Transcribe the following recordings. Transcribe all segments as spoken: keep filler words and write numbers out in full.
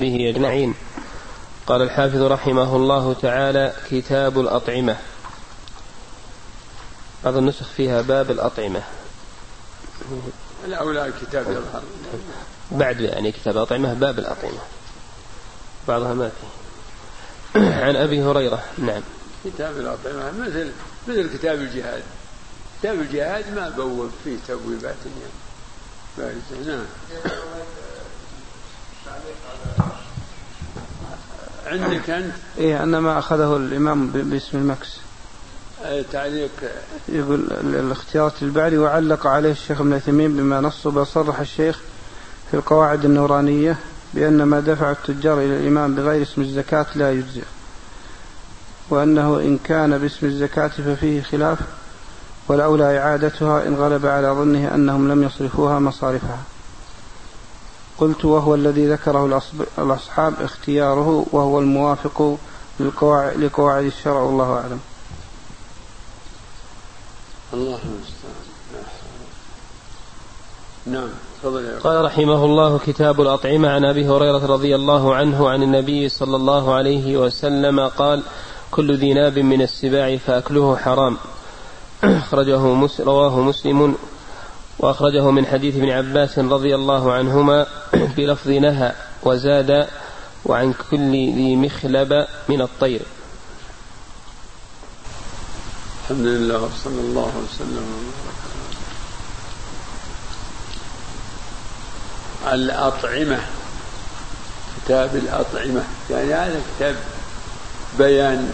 وصحبه أجمعين. قال الحافظ رحمه الله تعالى: كتاب الأطعمة. بعض النسخ فيها باب الأطعمة. الأولى كتاب الأطعمة بعد يعني كتاب الأطعمة باب الأطعمة، بعضها ما فيه. عن أبي هريرة. نعم. كتاب الأطعمة مثل مثل كتاب الجهاد. كتاب الجهاد ما بوب فيه تبويبات يعني. نعم. عندك أنت؟ إيه أن ما أخذه الإمام باسم المكس. تعليق يقول الاختيارات البعري، وعلق عليه الشيخ ابن عثيمين بما نص بصرح الشيخ في القواعد النورانية بأن ما دفع التجار إلى الإمام بغير اسم الزكاة لا يجزئ، وأنه إن كان باسم الزكاة ففيه خلاف، والأولى إعادتها إن غلب على ظنه أنهم لم يصرفوها مصارفها. قلت: وهو الذي ذكره الأصحاب اختياره، وهو الموافق لقواعد الشرع، والله أعلم. الله المستعان. نعم. قال رحمه الله: كتاب الأطعمة. عن أبي هريرة رضي الله عنه عن النبي صلى الله عليه وسلم قال: كل ذي ناب من السباع فأكله حرام. أخرجه رواه مسلم، وأخرجه من حديث ابن عباس رضي الله عنهما بلفظ نهى، وزاد: وعن كل ذي مخلب من الطير. الحمد لله صلى الله وسلم. الأطعمة، كتاب الأطعمة يعني هذا كتاب بيان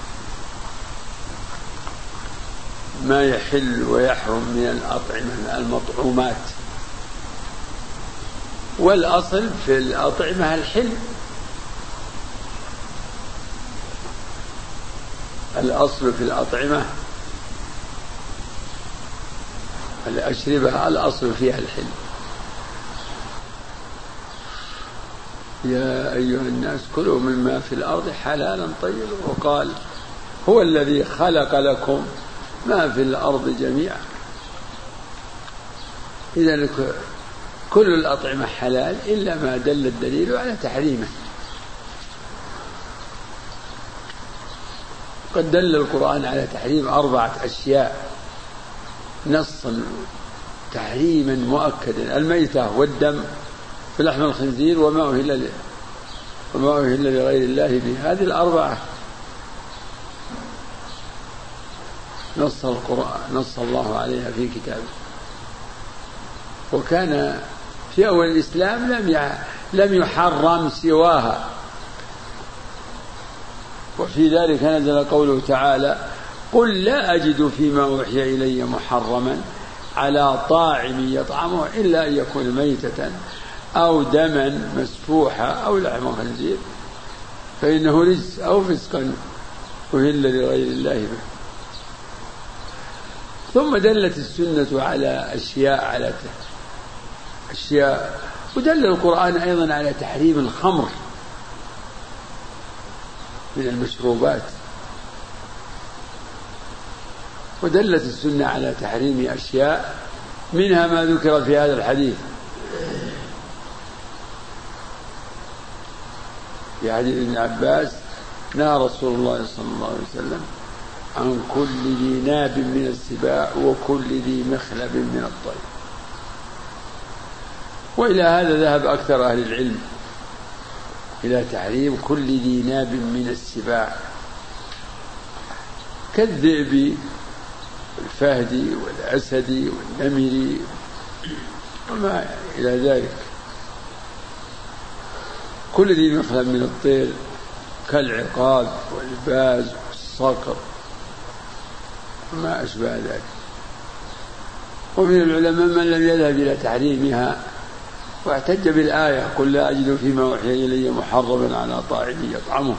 ما يحل ويحرم من الأطعمة المطعومات. والأصل في الأطعمة الحل، الأصل في الأطعمة الأشربة الأصل فيها الحل. يا أيها الناس كلوا مما في الأرض حلالا طيبا، وقال: هو الذي خلق لكم ما في الأرض جميعا. إذن كل الأطعمة حلال إلا ما دل الدليل على تحريمه. قد دل القرآن على تحريم أربعة أشياء نصا تحريما مؤكدا: الميتة والدم في لحم الخنزير وما أهل وما أهل لغير الله به. هذه الأربعة نص القرآن نص الله عليها في كتابه. وكان في أول الإسلام لم لم يحرم سواها، وفي ذلك نزل قوله تعالى: قل لا أجد فيما أوحي إلي محرما على طاعم يطعمه إلا أن يكون ميتة أو دما مسفوحا أو لحم خنزير فإنه رجس أو فسقا أهل لغير الله به. ثم دلت السنة على أشياء على أشياء ودل القرآن أيضا على تحريم الخمر من المشروبات، ودلت السنة على تحريم أشياء منها ما ذكر في هذا الحديث، في حديث ابن عباس: نهى رسول الله صلى الله عليه وسلم عن كل ذي ناب من السباع وكل ذي مخلب من الطير. وإلى هذا ذهب أكثر أهل العلم، إلى تحريم كل ذي ناب من السباع كالذئب والفهد والأسد والنمر وما إلى ذلك. كل ذي مخلب من الطير كالعقاب والباز والصقر وما أشبه ذلك. ومن العلماء من لم يذهب إلى تحريمها واحتج بالآية: قل لا أجد فيما أوحي إلي محرما على طاعم يطعمه.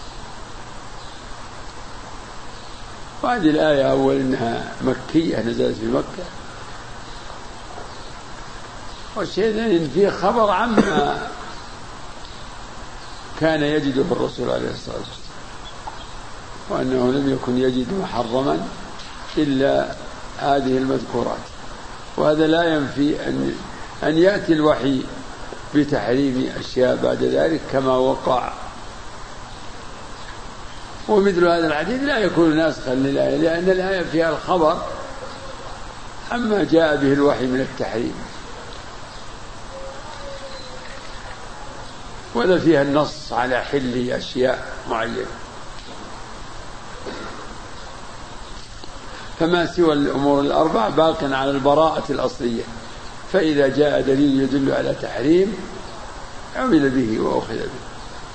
وهذه الآية أول إنها مكية نزلت في مكة، والشيء ثاني فيه خبر عما كان يجده الرسول عليه الصلاة والسلام، وأنه لم يكن يجد محرما إلا هذه المذكورات. وهذا لا ينفي أن أن يأتي الوحي بتحريم أشياء بعد ذلك كما وقع. ومثل هذا الحديث لا يكون ناسخا للآية، لأن الآية فيها الخبر عما جاء به الوحي من التحريم، ولا فيها النص على حل أشياء معينة. فما سوى الأمور الأربع باق على البراءة الأصلية، فإذا جاء دليل يدل على تحريم عمل به وأخذ به.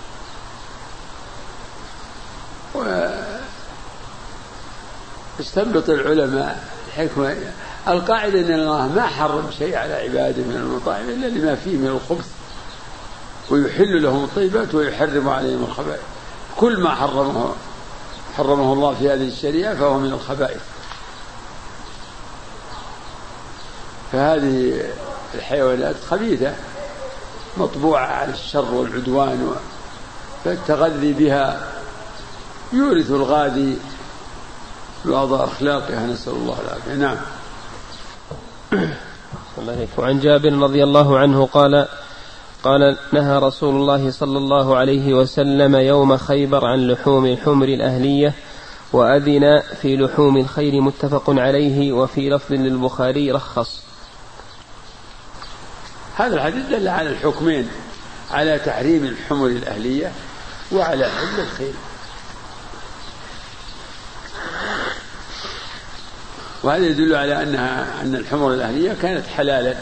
واستنبط العلماء الحكمة القاعدة أن الله ما حرم شيء على عباده من المطاعم إلا لما فيه من الخبث، ويحل لهم الطيبات ويحرم عليهم الخبائث. كل ما حرمه حرمه الله في هذه الشريعة فهو من الخبائث. فهذه الحيوانات خبيثة مطبوعة على الشر والعدوان، فالتغذي بها يورث الغادي بعض أخلاقها، نسأل الله العافية. نعم. وعن جابر رضي الله عنه قال قال نهى رسول الله صلى الله عليه وسلم يوم خيبر عن لحوم الحمر الأهلية، وأذن في لحوم الخيل، متفق عليه. وفي لفظ للبخاري رخص. هذا الحديث دل على الحكمين، على تحريم الحمر الأهلية وعلى حل الخيل. وهذا يدل على أنها أن الحمر الأهلية كانت حلالا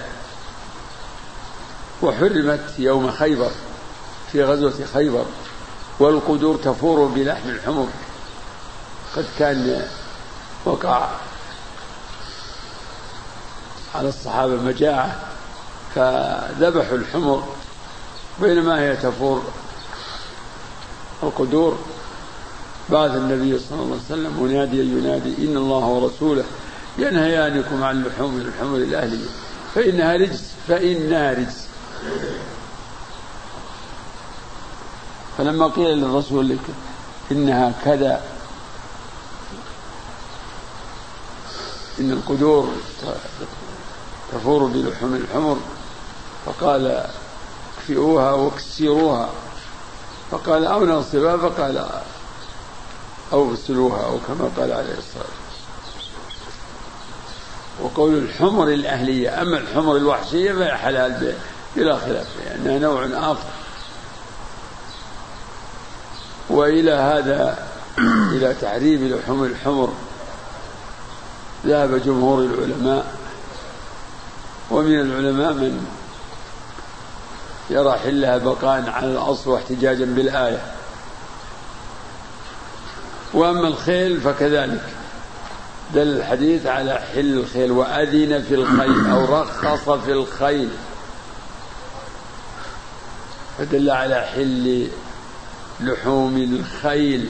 وحرمت يوم خيبر في غزوة خيبر، والقدور تفور بلحم الحمر. قد كان وقع على الصحابة مجاعة فذبحوا الحمر بينما هي تفور القدور. بعث النبي صلى الله عليه وسلم مناديا ينادي إن الله ورسوله ينهيانكم عن لحوم الحمر الأهلية فإنها رجس فإنها رجس. فلما قيل للرسول لك إنها كذا، إن القدور تفور بلحوم الحمر، فقال اكفئوها واكسروها، فقال أو نغسلها، فقال أو غسلوها، أو كما قال عليه الصلاة والسلام. وقول الحمر الأهلية. أما الحمر الوحشية فهي حلال بلا خلاف، لأنها نوع آخر. وإلى هذا إلى تحريم لحوم الحمر ذهب جمهور العلماء، ومن العلماء من يرى حلها بقاء على الأصل واحتجاجا بالآية. وأما الخيل فكذلك دل الحديث على حل الخيل، وأذن في الخيل أو رخص في الخيل، فدل على حل لحوم الخيل.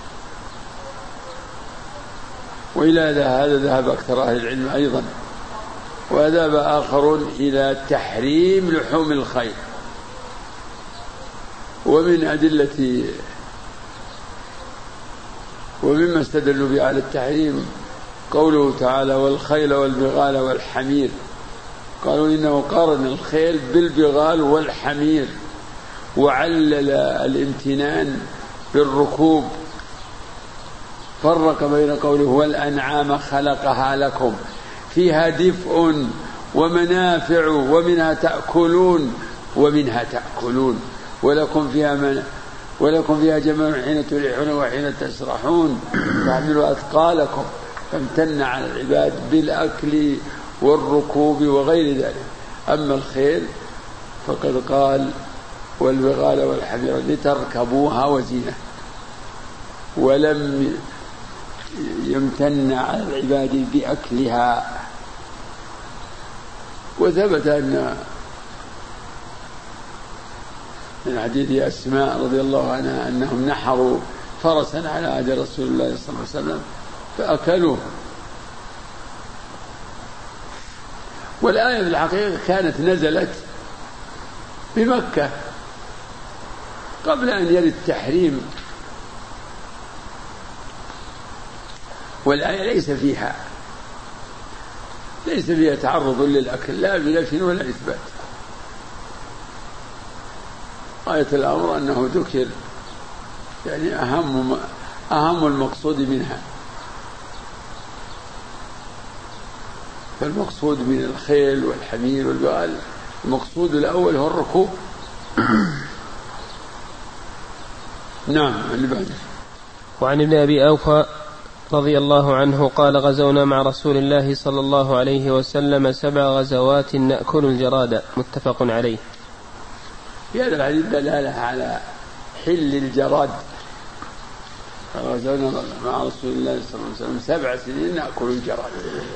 وإلى هذا ذهب أكثر أهل العلم أيضا، وذهب آخرون إلى تحريم لحوم الخيل. ومن أدلة ومما استدلوا به على التحريم قوله تعالى والخيل والبغال والحمير، قالوا إنه قارن الخيل بالبغال والحمير، وعلل الامتنان بالركوب، فرق بين قوله والأنعام خلقها لكم فيها دفء ومنافع ومنها تأكلون ومنها تأكلون ولكم فيها من ولكم فيها جمال حين تريحون وحين تسرحون تعملوا أثقالكم، فامتن على العباد بالأكل والركوب وغير ذلك. أما الخيل فقد قال والبغال والحمير لتركبوها وزينة، ولم يمتن على العباد بأكلها. وثبت أن من حديث أسماء رضي الله عنها أنهم نحروا فرسا على عهد رسول الله صلى الله عليه وسلم فأكلوه. والآية في الحقيقة كانت نزلت بمكة قبل أن يرد التحريم، والآية ليس فيها ليس فيها تعرض للأكل لا بنفي ولا إثبات، غاية الأمر أنه ذكر يعني أهم أهم المقصود منها. فالمقصود من الخيل والحمير والبغال المقصود الأول هو الركوب. نعم. اللي بعده. وعن ابن أبي أوفى رضي الله عنه قال غزونا مع رسول الله صلى الله عليه وسلم سبع غزوات نأكل الجراد، متفق عليه. في هذا الحديث دلالة على حل الجراد. غزونا مع رسول الله صلى الله عليه وسلم سبع سنين نأكل الجراد،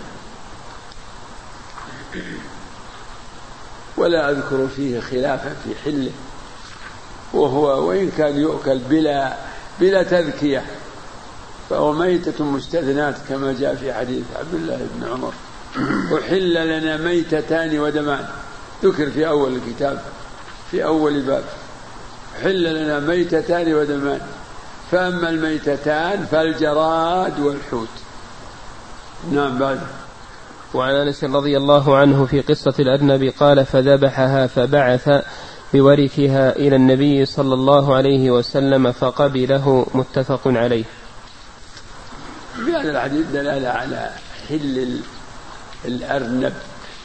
ولا أذكر فيه خلافا في حله، وهو وإن كان يؤكل بلا بلا تذكية فهو ميتة مستثنات كما جاء في حديث عبد الله بن عمر: أحل لنا ميتتان ودمان. ذكر في أول الكتاب في أول باب: أحل لنا ميتتان ودمان، فأما الميتتان فالجراد والحوت. نعم. بعد. وعن أنس رضي الله عنه في قصة الأرنب قال: فذبحها فبعث بوركها إلى النبي صلى الله عليه وسلم فقبله، متفق عليه. في هذا الحديث دلالة على حل الأرنب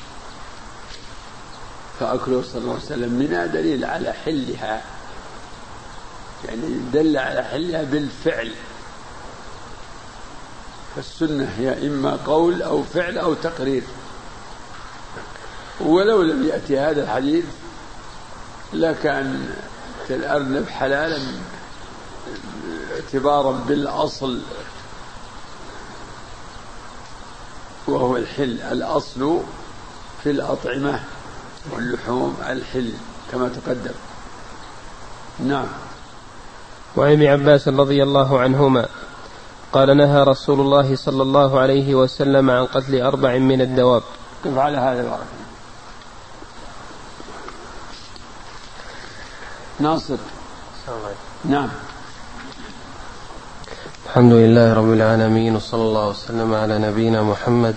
فأكله صلى الله عليه وسلم، منها دليل على حلها، يعني دل على حلها بالفعل. فالسنة هي إما قول أو فعل أو تقرير. ولو لم يأتي هذا الحديث لكان الأرنب حلالا اعتبارا بالأصل، وهو الحل. الأصل في الأطعمة واللحوم الحل كما تقدم. نعم. وعن ابن عباس رضي الله عنهما قال: نهى رسول الله صلى الله عليه وسلم عن قتل أربع من الدواب. كيف على هذا الورق؟ ناصر. نعم. الحمد لله رب العالمين، وصلى الله وسلم على نبينا محمد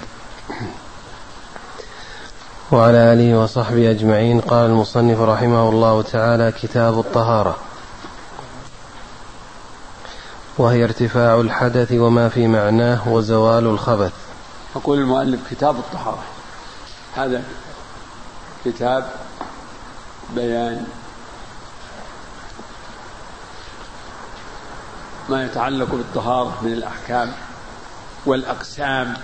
وعلى آله وصحبه أجمعين. قال المصنف رحمه الله تعالى: كتاب الطهارة، وهي ارتفاع الحدث وما في معناه وزوال الخبث. يقول المؤلف: كتاب الطهارة، هذا كتاب بيان ما يتعلق بالطهارة من الأحكام والأقسام.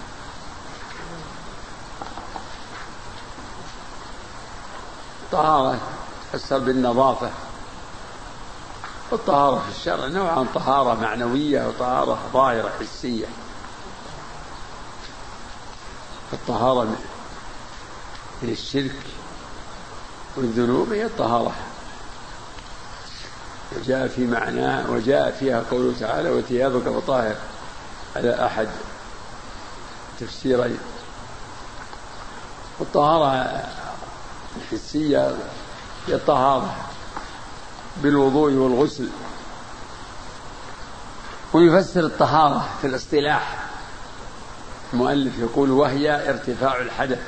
الطهارة تفسر بالنظافة، والطهارة في الشرع نوعا: طهارة معنوية وطهارة ظاهرة حسية. الطهارة من الشرك والذنوب هي الطهارة، وجاء في معناه وجاء فيها قوله تعالى: وثيابك فطهر، على أحد تفسيرين. والطهارة الحسية هي الطهارة بالوضوء والغسل. ويفسر الطهارة في الاصطلاح المؤلف يقول: وهي ارتفاع الحدث،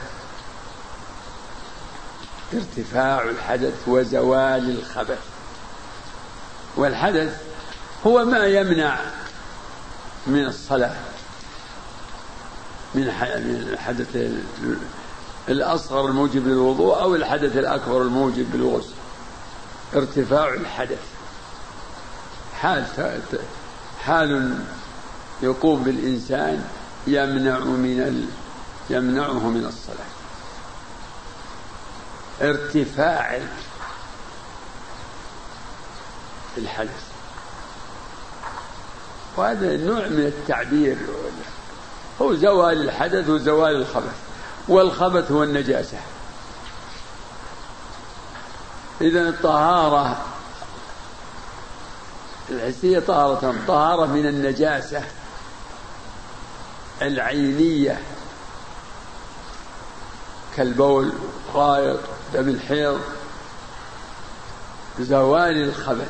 ارتفاع الحدث وزوال الخبث. والحدث هو ما يمنع من الصلاة، من الحدث الأصغر الموجب للوضوء أو الحدث الأكبر الموجب للغسل. ارتفاع الحدث حال حال يقوم بالإنسان يمنع من ال... يمنعه من الصلاة. ارتفاع الحدث، وهذا نوع من التعبير، هو زوال الحدث وزوال الخبث. والخبث هو النجاسة. إذن الطهارة الحسية طهارة طهارة من النجاسة العينية كالبول، غائط، دم الحيض. زوال الخبث،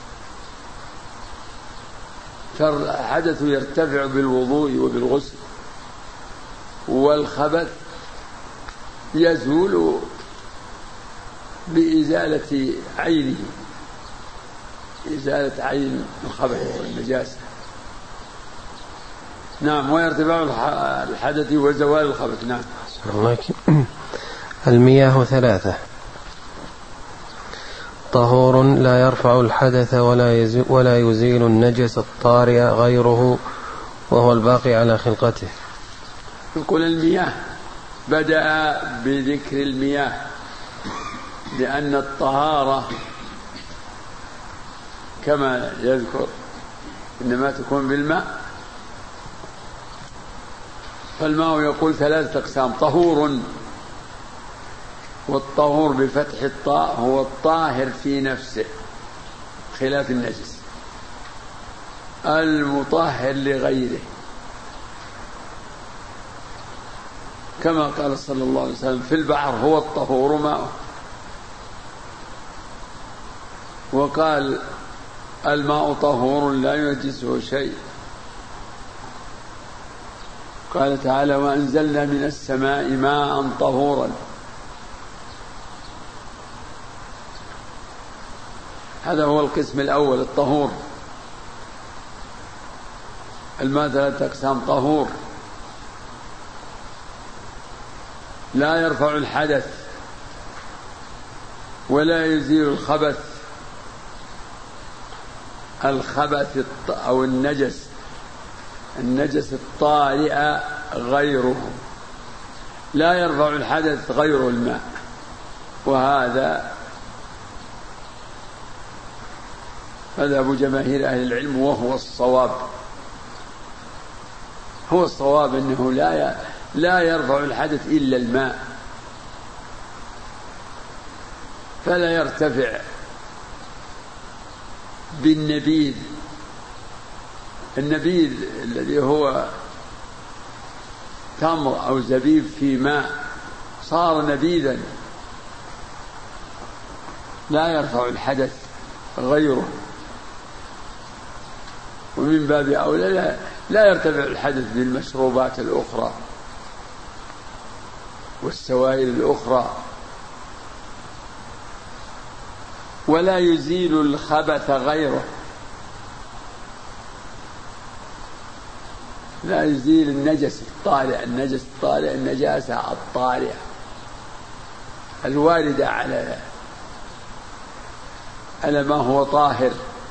فالحدث يرتفع بالوضوء وبالغسل، والخبث يزول بإزالة عينه إزالة عين الخبث والنجاسة. نعم. وارتفاع الحدث وزوال الخبث. نعم. المياه ثلاثة: طهور لا يرفع الحدث ولا يزيل النجس الطارئ غيره وهو الباقي على خلقته. يقول المياه، بدأ بذكر المياه لأن الطهارة كما يذكر إنما تكون بالماء. فالماء يقول ثلاثة أقسام: طهور، والطهور بفتح الطاء هو الطاهر في نفسه خلاف النجس، المطهر لغيره، كما قال صلى الله عليه وسلم: في البحر هو الطهور ماؤه. وقال: الماء طهور لا ينجسه شيء. قال تعالى: وأنزلنا من السماء ماء طهورا. هذا هو القسم الأول، الطهور. الماء ثلاثة أقسام: طهور لا يرفع الحدث ولا يزيل الخبث، الخبث أو النجس، النجس الطارئ غيره، لا يرفع الحدث غير الماء. وهذا مذهب جماهير أهل العلم وهو الصواب. هو الصواب أنه لا لا يرفع الحدث إلا الماء، فلا يرتفع بالنبيذ. النبيذ الذي هو تمر أو زبيب في ماء صار نبيذا، لا يرفع الحدث غيره. ومن باب أولى لا, لا يرتفع الحدث بالمشروبات الأخرى والسوائل الأخرى. ولا يزيل الخبث غيره، لا يزيل النجس الطارئ، النجس الطارئ النجاسة الطارئة الواردة على على ما هو طاهر.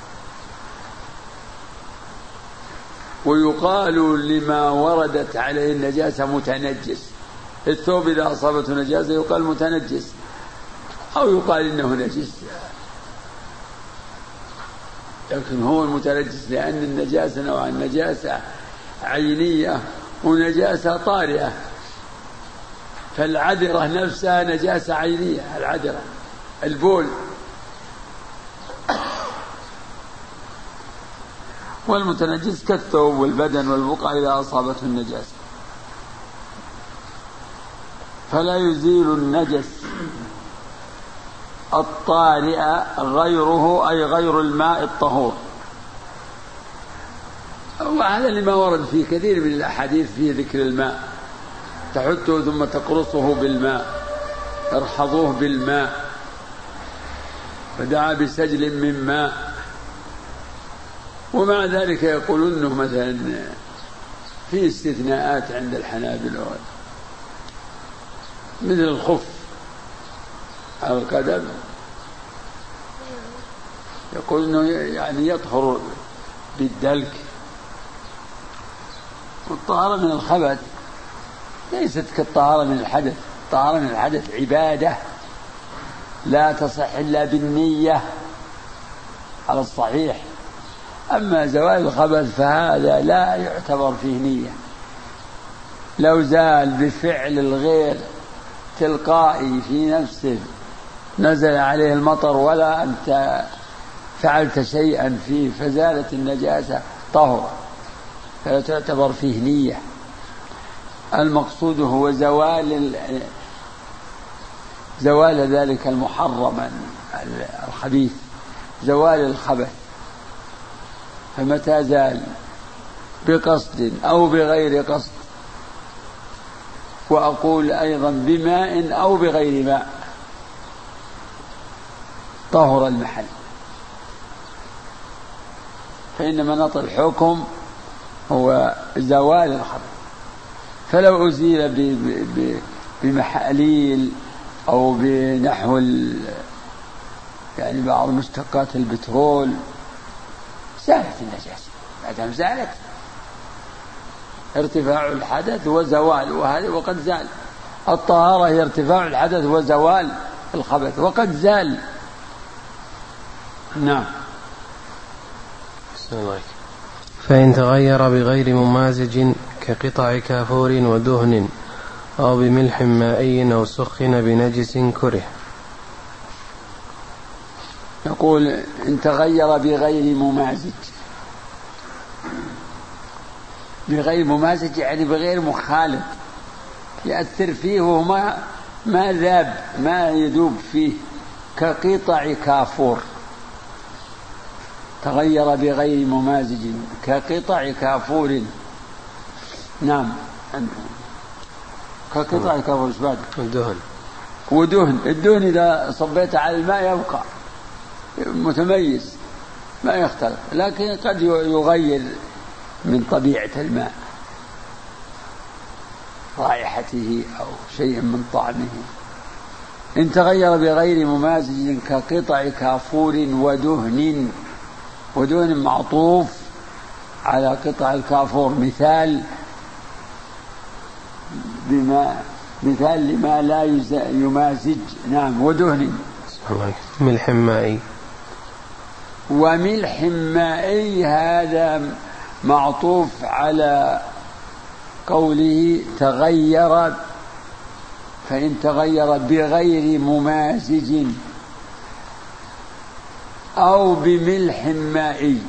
ويقال لما وردت عليه النجاسة متنجس. الثوب إذا أصابته نجاسة يقال متنجس، أو يقال إنه نجس، لكن هو المتنجس لأن النجاسة نوع النجاسة عينية ونجاسة طارئة. فالعذرة نفسها نجاسة عينية، العذرة البول. والمتنجس كالثوب والبدن والبقع إذا أصابته النجاسة. فلا يزيل النجس الطارئ غيره، أي غير الماء الطهور. وهذا لما ورد في كثير من الأحاديث في ذكر الماء: تحته ثم تقرصه بالماء، ارحضوه بالماء، فدعا بسجل من ماء. ومع ذلك يقولون انه مثلا في استثناءات عند الحنابلة، مثل الخف على القدم، يقول انه يعني يطهر بالدلك. والطهارة من الخبث ليست كالطهارة من الحدث. الطهارة من الحدث عبادة لا تصح إلا بالنية على الصحيح. أما زوال الخبث فهذا لا يعتبر فيه نية. لو زال بفعل الغير تلقائي في نفسه، نزل عليه المطر ولا أنت فعلت شيئا فيه فزالت النجاسة، طهر، فلا تعتبر فيه نية. المقصود هو زوال زوال ذلك المحرم الخبيث، زوال الخبث. فمتى زال بقصد أو بغير قصد، وأقول أيضا بماء أو بغير ماء، طهر المحل. فإن مناط الحكم هو زوال الخبث. فلو أزيل بمحاليل أو بنحو يعني بعض مشتقات البترول زالت النجاسة، بعدها زالت ارتفاع الحدث وزوال، وهذا وقد زال. الطهارة هي ارتفاع الحدث وزوال الخبث وقد زال. نعم. فإن تغير بغير ممازج كقطع كافور ودهن أو بملح مائي أو سخن بنجس كره. يقول إن تغير بغير ممازج، بغير ممازج يعني بغير مخالط يأثر فيه وما ما ذاب ما يذوب فيه، كقطع كافور. تغير بغير ممازج كقطع كافور. نعم. كقطع كافور ايش بعد؟ الدهن. ودهن. الدهن إذا صبيت على الماء يبقى متميز ما يختلف، لكن قد يغير من طبيعة الماء، رائحته أو شيء من طعمه. إن تغير بغير ممازج كقطع كافور ودهن. ودهن معطوف على قطع الكافور، مثال بما مثال لما لا يمازج. نعم. ودهن. ملح مائي. وملح مائي هذا معطوف على قوله تغير، فإن تغير بغير ممازج أو بملح مائي.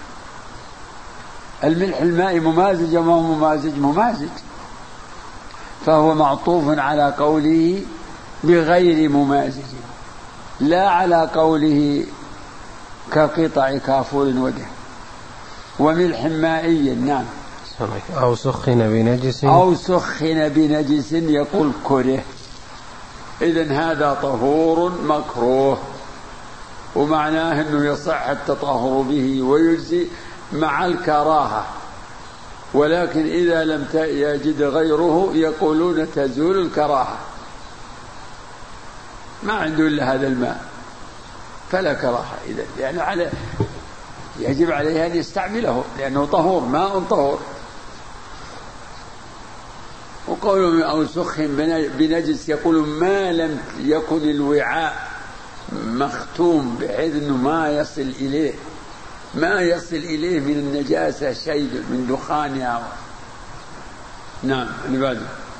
الملح المائي ممازج وما هو ممازج؟ ممازج، فهو معطوف على قوله بغير ممازج، لا على قوله كقطع كافور ودهن. وملح مائي. نعم. أو سخن بنجس. أو سخن بنجس يقول كره. إذن هذا طهور مكروه، ومعناه أنه يصح التطهر به ويجزي مع الكراهة، ولكن إذا لم يجد غيره يقولون تزول الكراهة، ما عنده إلا هذا الماء فلا كراهة إذن، لأنه على يجب عليه أن يستعمله لأنه طهور، ماء طهور. وقولهم أو سخن بنجس يقول ما لم يكن الوعاء مختوم بحيث أنه ما يصل إليه ما يصل إليه من النجاسة شيء من دخانها. نعم. اللي بعده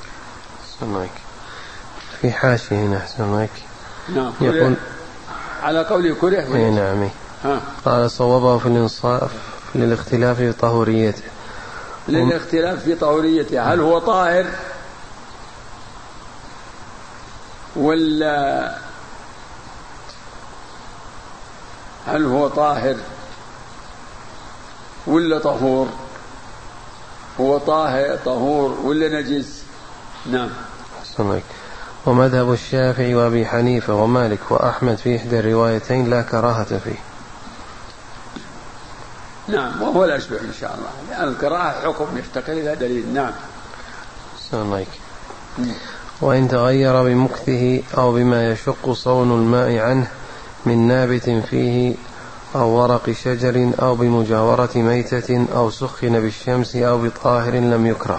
في حاشية هنا أحسن. نعم. يقول على قول كره. اي نعم. قال صوبه في الانصاف للاختلاف في طهوريته. للاختلاف في طهوريته، هل هو طاهر ولا هل هو طاهر ولا طهور؟ هو طاهر طهور ولا نجس؟ نعم. سمعك. ومذهب الشافعي وأبي حنيفة ومالك وأحمد في إحدى الروايتين لا كراهة فيه. نعم. وهو الأشبه إن شاء الله، لأن الكراهة حكم يفتقر إلى دليل. نعم. سمعك. وإن تغير بمكثه أو بما يشق صون الماء عنه من نابت فيه أو ورق شجر أو بمجاورة ميتة أو سخن بالشمس أو بطاهر لم يكره.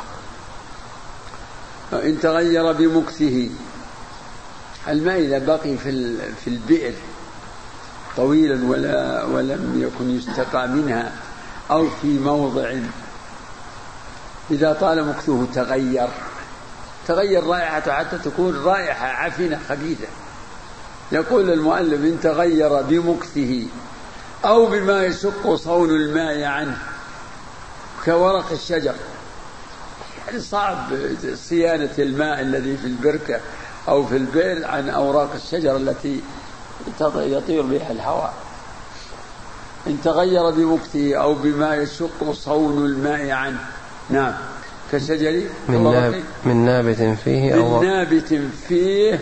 إن تغير بمكثه، الماء إذا بقي في في البئر طويلا ولا ولم يكن يستقى منها أو في موضع، إذا طال مكثه تغير تغير رائحته حتى تكون رائحة عفنة خبيثة. يقول المؤلف إن تغير بمكثه أو بما يشق صون الماء عنه كورق الشجر، يعني صعب صيانة الماء الذي في البركة أو في البئر عن أوراق الشجر التي يطير بها الهواء. إن تغير بمكثه أو بما يشق صون الماء عنه. نعم. كالشجر من, ناب من نابت فيه أو من نابت فيه،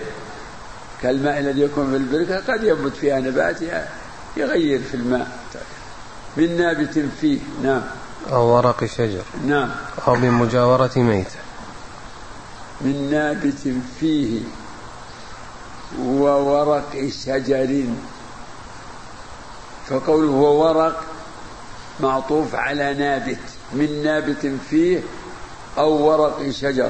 كالماء الذي يكون في البركة قد ينبت فيها نبات يغير في الماء. من نابت فيه. نعم. أو ورق شجر. نعم. أو بمجاورة ميتة. من نابت فيه وورق شجر، فقوله هو ورق معطوف على نابت، من نابت فيه أو ورق شجر،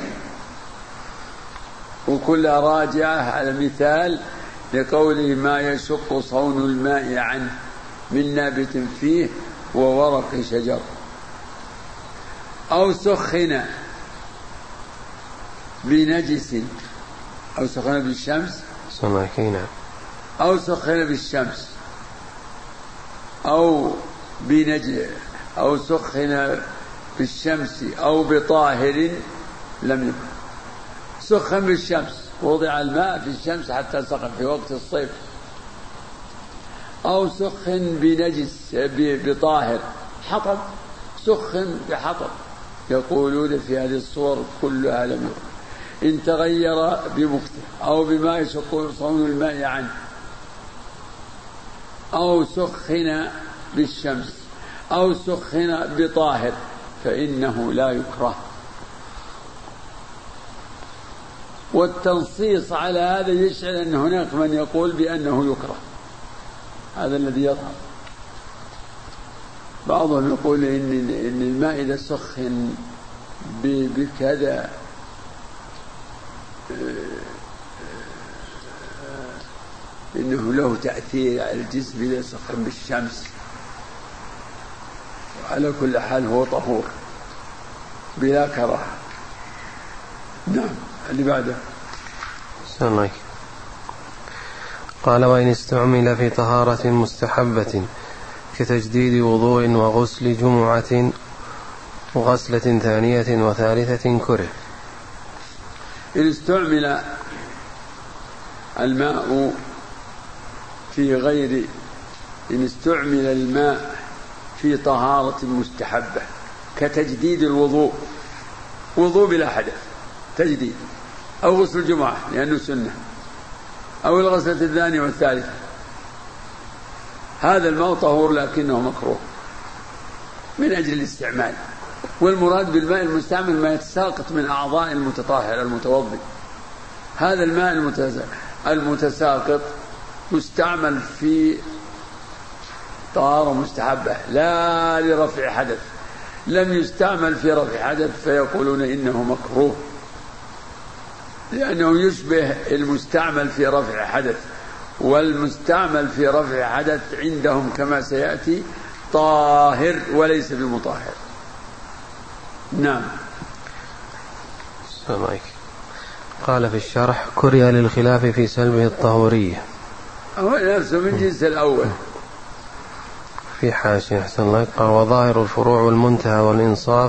وكلها راجعة على مثال لقوله ما يشق صون الماء عنه، من نابت فيه وورق شجر. أو سخن بنجس، أو سخن بالشمس، أو سخن بالشمس، أو بنجس، أو سخن بالشمس أو بطاهر لم يكن. سخن بالشمس، وضع الماء في الشمس حتى سخن في وقت الصيف. أو سخن بنجس بطاهر، حطب، سخن بحطب، يقولون في هذه الصور كلها لم يكن. إن تغير بمكته أو بما يشق صون الماء عنه، أو سخن بالشمس أو سخن بطاهر فإنه لا يكره. والتنصيص على هذا يشعر أن هناك من يقول بأنه يكره، هذا الذي يظهر. بعضهم يقول إن إن الماء إذا سخن بكذا إنه له تأثير على الجسم إذا سخن بالشمس. على كل حال هو طهور بلا كراهة. نعم. اللي بعده. سلامك. قال وإن استعمل في طهارة مستحبة كتجديد وضوء وغسل جمعة وغسلة ثانية وثالثة كره. إن استعمل الماء في غير إن استعمل الماء في طهارة مستحبة كتجديد الوضوء، وضوء بلا حدث تجديد، أو غسل الجمعة لأنه سنة، أو الغسلة الثانية والثالثة، هذا الماء طهور لكنه مكروه من أجل الاستعمال. والمراد بالماء المستعمل ما يتساقط من أعضاء المتطهر المتوضئ. هذا الماء المتساقط مستعمل في طهارة مستحبة لا لرفع حدث، لم يستعمل في رفع حدث فيقولون إنه مكروه، لأنه يشبه المستعمل في رفع حدث، والمستعمل في رفع حدث عندهم كما سيأتي طاهر وليس بمطهر. نعم. سمعك. قال في الشرح كره للخلاف في سلبه الطهورية، هو نفسه من جنس الأول. في حاشية أحسن الله قال وظاهر الفروع والمنتهى والإنصاف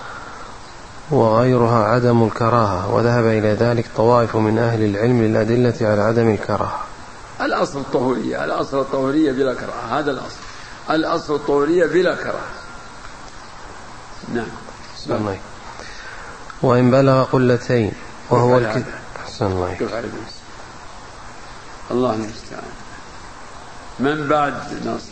وغيرها عدم الكراهة، وذهب إلى ذلك طوائف من أهل العلم للأدلة على عدم الكراهة. الأصل الطهورية، الأصل الطهورية بلا كراهة، هذا الأصل، الأصل الطهورية بلا كراهة. نعم. الله. وإن بلغ قلتين وهو الكتاب. أحسن الله. الله المستعان. من بعد ناصر؟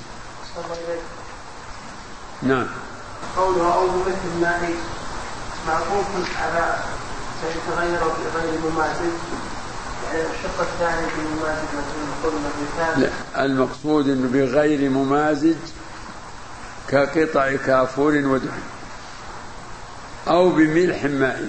نعم. قوله أو مثل الماء معطوف على سيتغير بغير مماثل، يعني الشق الثاني بممازج مثل قلنا بثالث. لا، المقصود إنه بغير ممازج كقطع كافور ودهن، أو بملح مائي.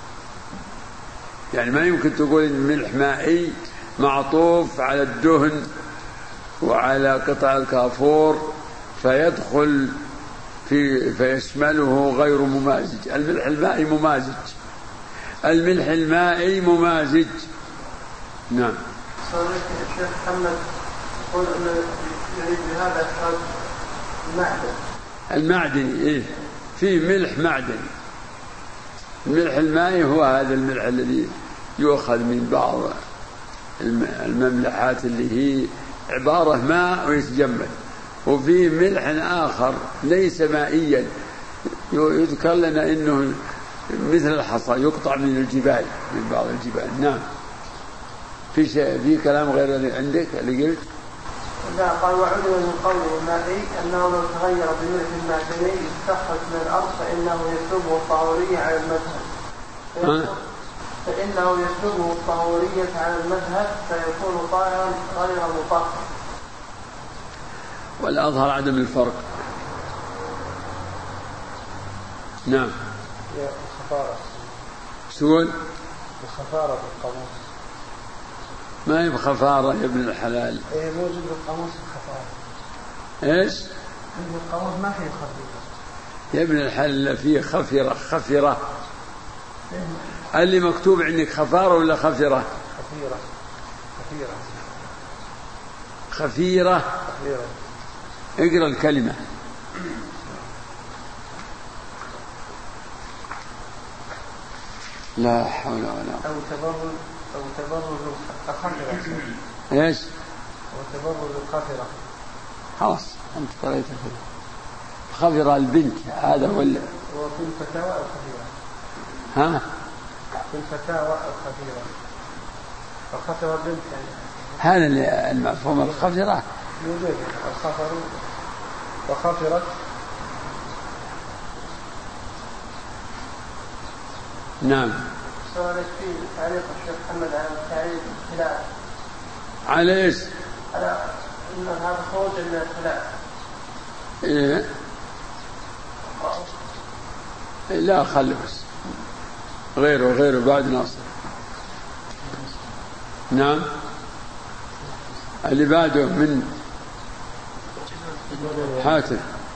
يعني ما يمكن تقول إن ملح مائي معطوف على الدهن وعلى قطع الكافور فيدخل في فيشمله غير ممازج. الملح المائي ممازج، الملح المائي ممازج. نعم. الشيخ محمد يقول أنه يريد بهذا إخراج المعدن. المعدني إيه، في ملح معدني. الملح المائي هو هذا الملح الذي يؤخذ من بعض المملحات اللي هي عبارة ماء ويتجمد، وفي ملح آخر ليس مائيا يذكر لنا إنه مثل الحصى يقطع من الجبال، من بعض الجبال. نعم. في شيء في كلام غير اللي عندك اللي قلت؟ إذا قال وعلم من قوله المائي أنه لو تغير بملك المعدني استخرج من الأرض فإنه يسلبه الطهورية على المذهب فإنه يسلبه الطهورية على المذهب فيكون طاهرا غير مطهر. والأظهر عدم الفرق. نعم. يا خفارة سؤال الخفارة بالقاموس ما هي بخفارة يا ابن الحلال؟ ايه موجود بالقاموس الخفارة. ايش؟ عند القاموس ما فيه خفيرة يا ابن الحلال فيه خفرة خفرة. قال لي مكتوب عندك خفارة ولا خفرة؟ خفيرة خفيرة خفيرة خفيرة. اقرأ الكلمة. لا حول ولا قوة. أو تبرز أو تبرز الخفرة. ايش؟ أو تبرز الخفرة. خلاص أنت قرأت كذا. خفرة البنت هذا ولا؟ وفي الفتاوى الخفيرة. ها؟ في الفتاوى الخفيرة. الخفرة البنت يعني. هذا المفهوم الخفرة. يوجد الخفر وخفرت. نعم. سؤالك في تعليق الشيخ محمد على تعليق الخلاف. على ايش؟ على ان هذا خروج من الخلاف. إيه؟ لا خلي بس غيره غيره بعد ناصر. نعم. اللي بعده من حاتم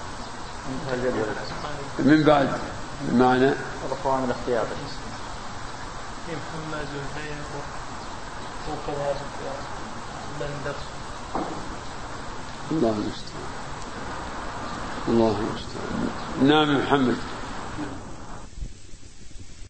من بعد معنى رفعان الاختيار محمد وكذلك بندر. الله المستعان الله المستعان. نعم محمد.